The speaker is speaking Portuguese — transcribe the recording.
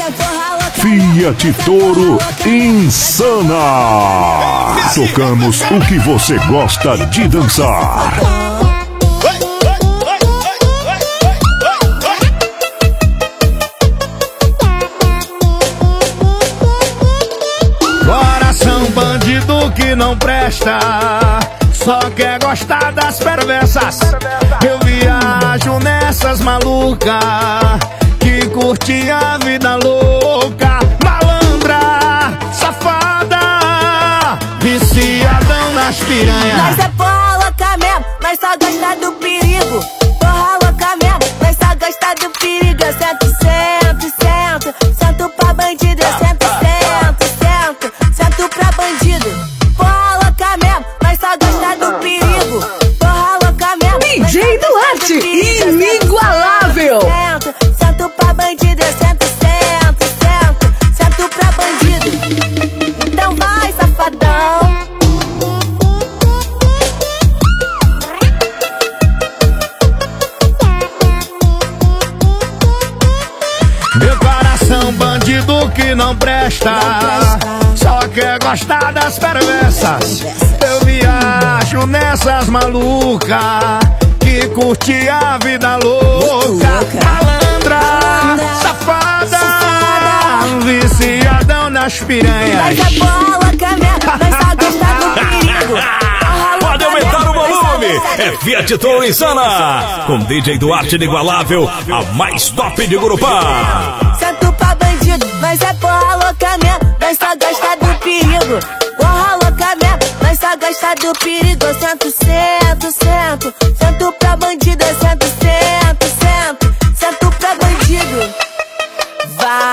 Fiat Toro Insana. Tocamos o que você gosta de dançar. Coração bandido que não presta, só quer gostar das perversas. Eu viajo nessas malucas que curte a vida louca. Malandra, safada, viciadão nas piranhas. Nós é porra louca mesmo, nós só gosta do perigo. Porra louca mesmo, nós só gosta do perigo. Eu sento, sento, sento, sento pra bandido. Eu sento, sento, sento, sento pra bandido. Porra louca mesmo, nós só gosta do perigo. Porra louca mesmo, DJ Duarte, inigualável. Sento, sento pra bandido. Eu sento, sento, sento, sento pra bandido. Então vai, safadão. Meu coração bandido que não presta, só quer gostar das perversas. Eu viajo nessas malucas que curte a vida louca. Malandra, safada, viciadão nas piranhas. Nós é porra louca mesmo, nós só gosta do perigo. Pode aumentar o volume. É Fiat Toro Insana, com DJ Duarte inigualável, a mais top de Gurupá. Sento pra bandido, nós é porra louca mesmo, nós só gosta do perigo. Porra louca mesmo, nós só gosta do perigo. Eu sento, sento, sento, sento pra bandido. Eu sento, sento, sento, sento pra bandido. Vai.